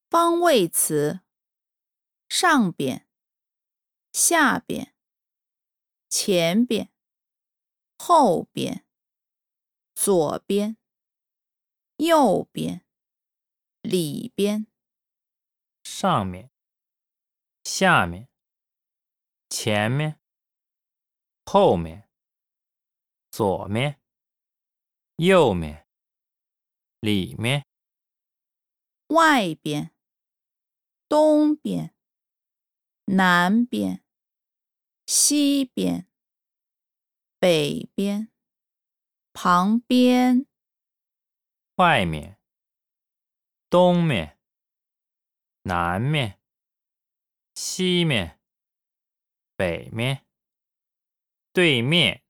方位词：上边、下边、前边、后边、左边、右边、里边。 上面、下面、前面、后面、左面、右面、里面。 外边、东边、南边、西边、北边、旁边。 外面、东面、南面、西面、北面、对面。